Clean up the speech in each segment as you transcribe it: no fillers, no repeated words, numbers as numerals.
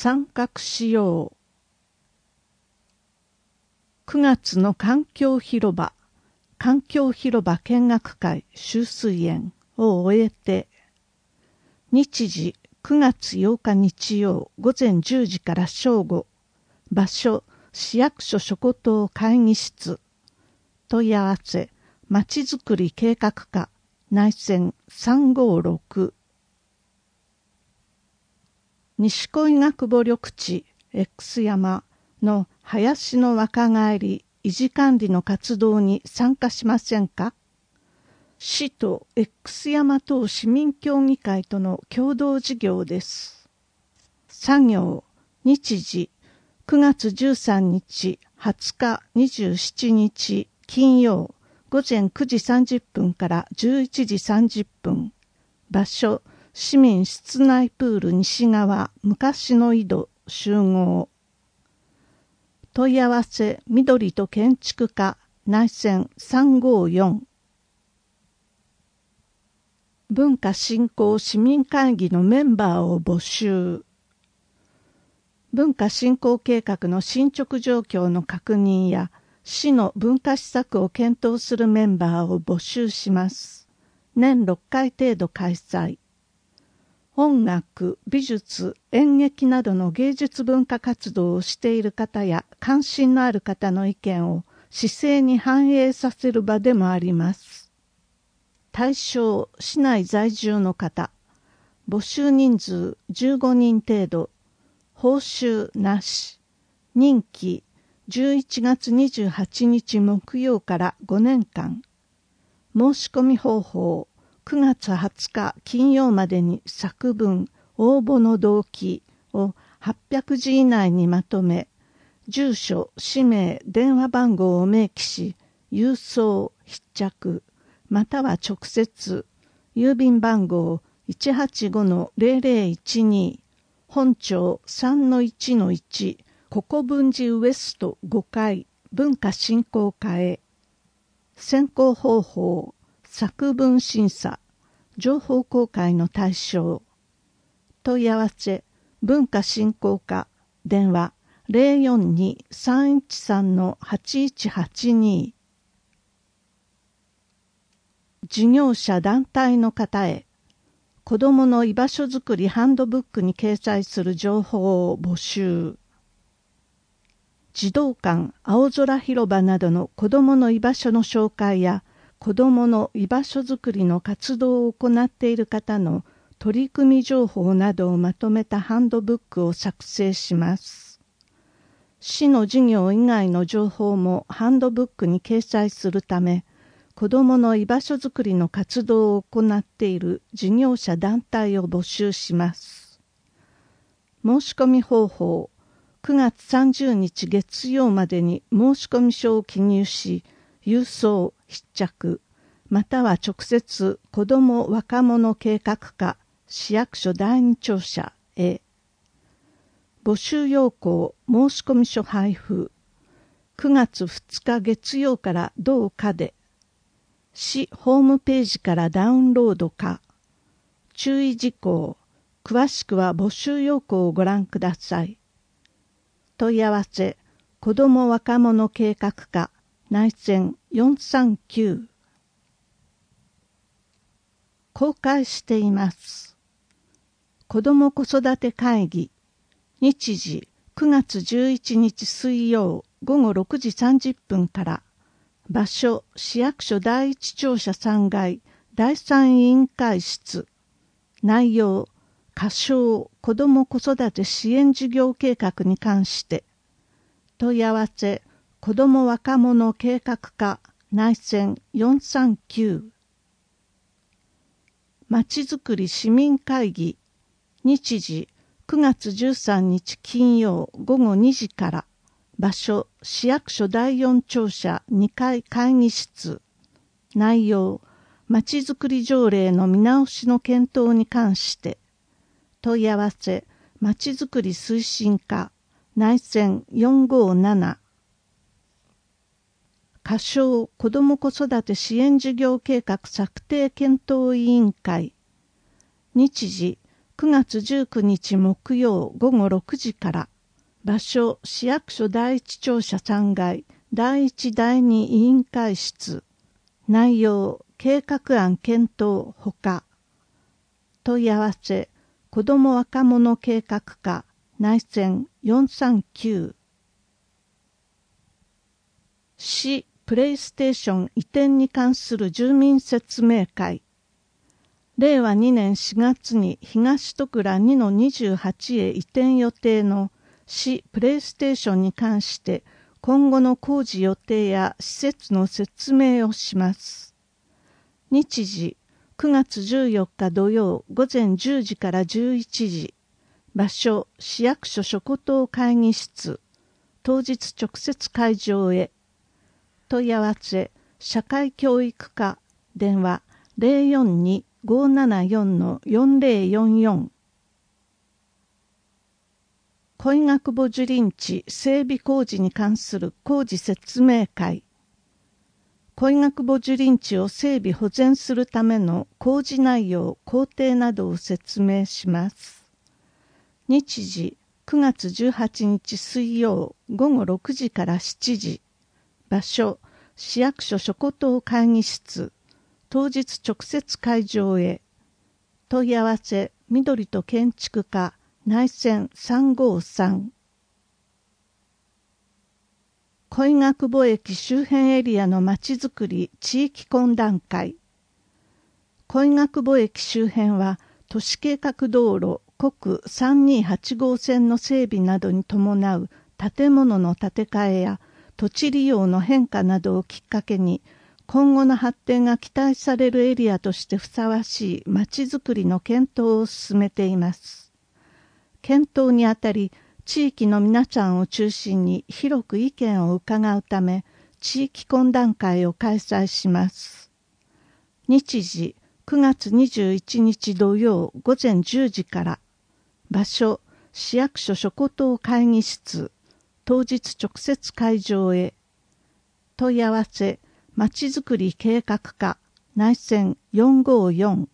参画しよう。9月の環境広場見学会秋水園を終えて、日時9月8日日曜午前10時から正午、場所市役所諸古島会議室、問い合わせまちづくり計画課内線356。西小医学部緑地 X 山の林の若返り維持管理の活動に参加しませんか？市と X 山等市民協議会との共同事業です。作業日時9月13日、20日、27日金曜午前9時30分から11時30分。場所市民室内プール西側昔の井戸集合。問い合わせ緑と建築課内線354。文化振興市民会議のメンバーを募集。文化振興計画の進捗状況の確認や市の文化施策を検討するメンバーを募集します。年6回程度開催。音楽、美術、演劇などの芸術文化活動をしている方や関心のある方の意見を市政に反映させる場でもあります。対象、市内在住の方。募集人数15人程度。報酬なし。任期11月28日木曜から5年間。申し込み方法9月20日金曜までに作文、応募の動機を800字以内にまとめ、住所、氏名、電話番号を明記し、郵送、必着、または直接、郵便番号 185-0012、本町 3-1-1、ココ文寺ウエスト5階、文化振興課へ。選考方法、作文審査、情報公開の対象。問い合わせ、文化振興課、電話 042-313-8182。事業者団体の方へ、子どもの居場所づくりハンドブックに掲載する情報を募集。児童館、青空広場などの子どもの居場所の紹介や、子どもの居場所づくりの活動を行っている方の取り組み情報などをまとめたハンドブックを作成します。市の事業以外の情報もハンドブックに掲載するため、子どもの居場所づくりの活動を行っている事業者団体を募集します。申し込み方法、9月30日月曜までに申込書を記入し、郵送、必着、または直接子ども若者計画課市役所第二庁舎へ。募集要項申込書配布。9月2日月曜から同課で。市ホームページからダウンロードか。注意事項。詳しくは募集要項をご覧ください。問い合わせ、子ども若者計画課内線439。公開しています。子ども子育て会議。日時9月11日水曜午後6時30分から。場所市役所第一庁舎3階第3委員会室。内容仮称子ども子育て支援事業計画に関して。問い合わせ子ども若者計画課内線439。まちづくり市民会議。日時9月13日金曜午後2時から。場所市役所第4庁舎2階会議室。内容まちづくり条例の見直しの検討に関して。問い合わせまちづくり推進課内線457。仮称子ども子育て支援事業計画策定検討委員会。日時 9月19日木曜午後6時から、場所市役所第一庁舎3階第1第2委員会室、内容計画案検討ほか、問い合わせ子ども若者計画課内線439、市プレイステーション移転に関する住民説明会。令和2年4月に東戸倉 2-28 へ移転予定の市プレイステーションに関して今後の工事予定や施設の説明をします。日時9月14日土曜午前10時から11時。場所市役所諸島会議室。当日直接会場へ。問い合わせ社会教育課電話 042-574-4044。恋学母樹林地整備工事に関する工事説明会。恋学母樹林地を整備保全するための工事内容、工程などを説明します。日時9月18日水曜午後6時から7時。場所市役所諸島会議室。当日直接会場へ。問い合わせ緑と建築課内線353。恋学母駅周辺エリアのまちづくり地域懇談会。恋学母駅周辺は都市計画道路国328号線の整備などに伴う建物の建て替えや土地利用の変化などをきっかけに今後の発展が期待されるエリアとしてふさわしいまちづくりの検討を進めています。検討にあたり、地域の皆さんを中心に広く意見を伺うため、地域懇談会を開催します。日時9月21日土曜午前10時から、場所市役所諸島会議室。当日直接会場へ。問い合わせまちづくり計画課内線454。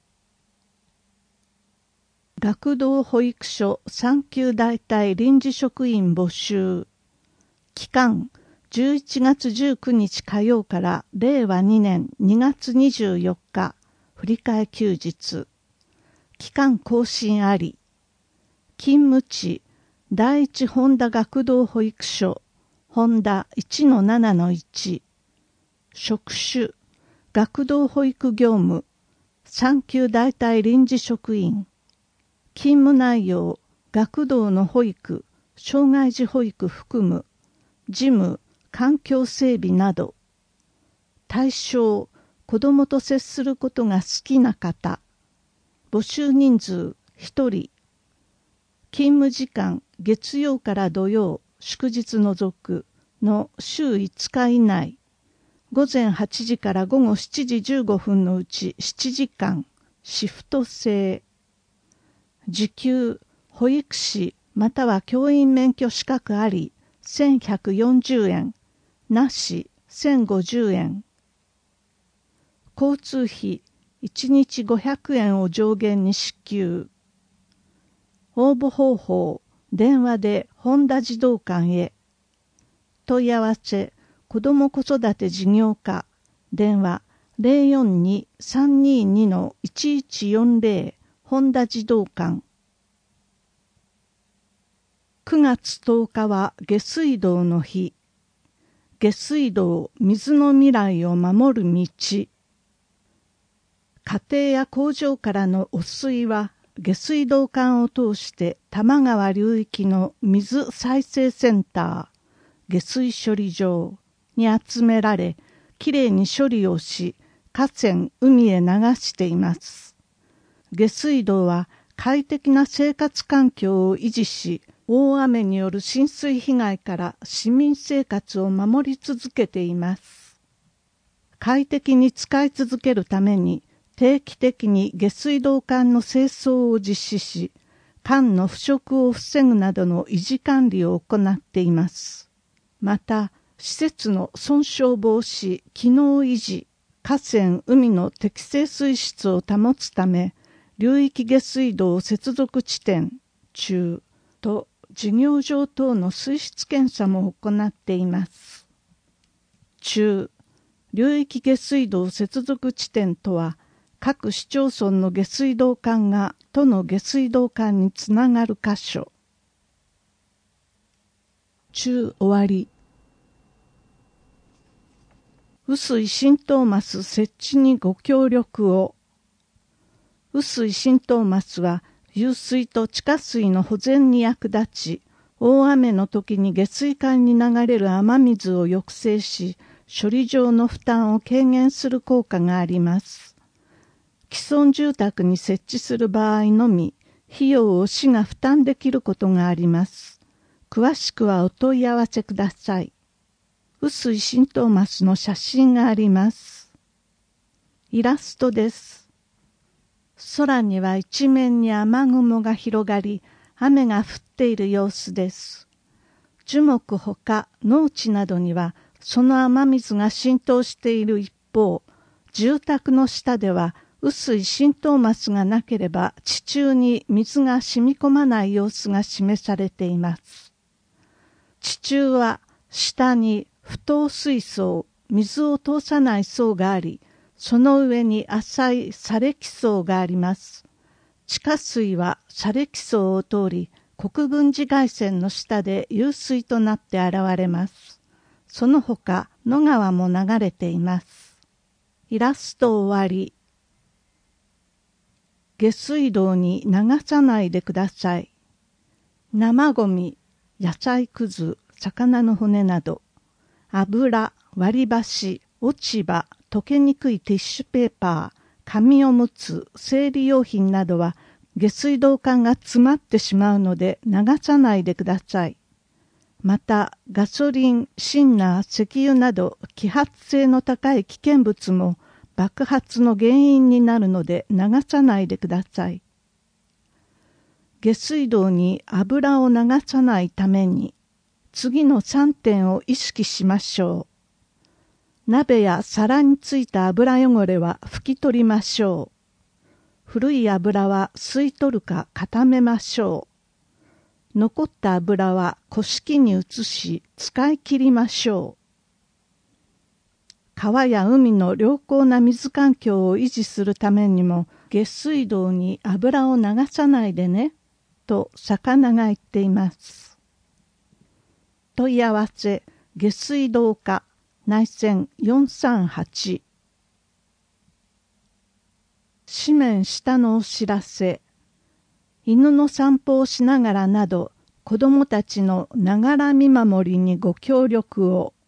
学童保育所3級代替臨時職員募集。期間11月19日火曜から令和2年2月24日振り替え休日。期間更新あり。勤務地第一本田学童保育所本田 1-7-1。職種学童保育業務3級代替臨時職員。勤務内容学童の保育障害児保育含む事務環境整備など。対象子どもと接することが好きな方。募集人数1人。勤務時間月曜から土曜祝日除くの週5日以内。午前8時から午後7時15分のうち7時間シフト制。時給保育士または教員免許資格あり1140円なし1050円。交通費1日500円を上限に支給。応募方法電話で本田児童館へ。問い合わせ子ども子育て事業課電話 042-322-1140 本田児童館。9月10日は下水道の日。下水道水の未来を守る道。家庭や工場からの汚水は下水道管を通して多摩川流域の水再生センター、下水処理場に集められ、きれいに処理をし、河川、海へ流しています。下水道は快適な生活環境を維持し、大雨による浸水被害から市民生活を守り続けています。快適に使い続けるために、定期的に下水道管の清掃を実施し、管の腐食を防ぐなどの維持管理を行っています。また、施設の損傷防止、機能維持、河川・海の適正水質を保つため、 流域下水道接続地点中と事業場等の水質検査も行っています。中、流域下水道接続地点とは、各市町村の下水道管が都の下水道管につながる箇所。中終わり。雨水浸透マス設置にご協力を。雨水浸透マスは湧水と地下水の保全に役立ち、大雨の時に下水管に流れる雨水を抑制し、処理場の負担を軽減する効果があります。既存住宅に設置する場合のみ、費用を市が負担できることがあります。詳しくはお問い合わせください。雨水浸透マスの写真があります。イラストです。空には一面に雨雲が広がり、雨が降っている様子です。樹木ほか農地などには、その雨水が浸透している一方、住宅の下では雨水浸透マスがなければ地中に水が染み込まない様子が示されています。地中は下に不透水層、水を通さない層があり、その上に浅い砂礫層があります。地下水は砂礫層を通り、国分寺外線の下で湧水となって現れます。その他、野川も流れています。イラスト終わり。下水道に流さないでください。生ゴミ、野菜くず、魚の骨など、油、割り箸、落ち葉、溶けにくいティッシュペーパー、紙おむつ、生理用品などは下水道管が詰まってしまうので流さないでください。また、ガソリン、シンナー、石油など揮発性の高い危険物も爆発の原因になるので流さないでください。下水道に油を流さないために、次の3点を意識しましょう。鍋や皿についた油汚れは拭き取りましょう。古い油は吸い取るか固めましょう。残った油は古式に移し使い切りましょう。川や海の良好な水環境を維持するためにも下水道に油を流さないでね、と魚が言っています。問い合わせ、下水道課、内線438。紙面下のお知らせ。犬の散歩をしながらなど、子どもたちのながら見守りにご協力を。